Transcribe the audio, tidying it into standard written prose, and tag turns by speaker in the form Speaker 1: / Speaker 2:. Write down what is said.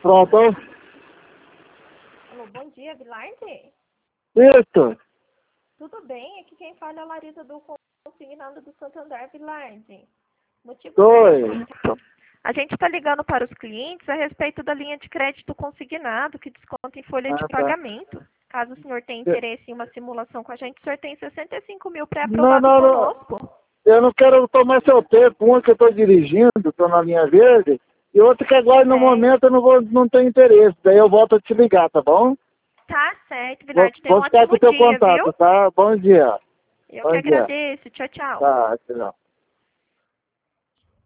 Speaker 1: Pronto.
Speaker 2: Alô, bom dia, Vilarde?
Speaker 1: Isso.
Speaker 2: Tudo bem? Aqui quem fala é a Larissa do Consignado do Santander, Vilarde. Motivo
Speaker 1: Oi.
Speaker 2: A gente está ligando para os clientes a respeito da linha de crédito consignado que desconta em folha de
Speaker 1: Ah, tá.
Speaker 2: pagamento. Caso o senhor tenha interesse em uma simulação com a gente, o senhor tem 65 mil
Speaker 1: Não,
Speaker 2: pré-aprovado
Speaker 1: não, não.
Speaker 2: conosco.
Speaker 1: Eu não quero tomar seu tempo. Uma que eu estou dirigindo, estou na linha verde, e outra que agora no
Speaker 2: Certo.
Speaker 1: momento eu não tenho interesse. Daí eu volto a te ligar, tá bom?
Speaker 2: Tá certo,
Speaker 1: Vou,
Speaker 2: Vilarde. Tenha um
Speaker 1: vou ficar com
Speaker 2: ótimo
Speaker 1: o teu
Speaker 2: dia, viu?
Speaker 1: contato, tá? Bom dia.
Speaker 2: Eu que
Speaker 1: Bom dia.
Speaker 2: agradeço. Tchau, tchau.
Speaker 1: Tá, tchau.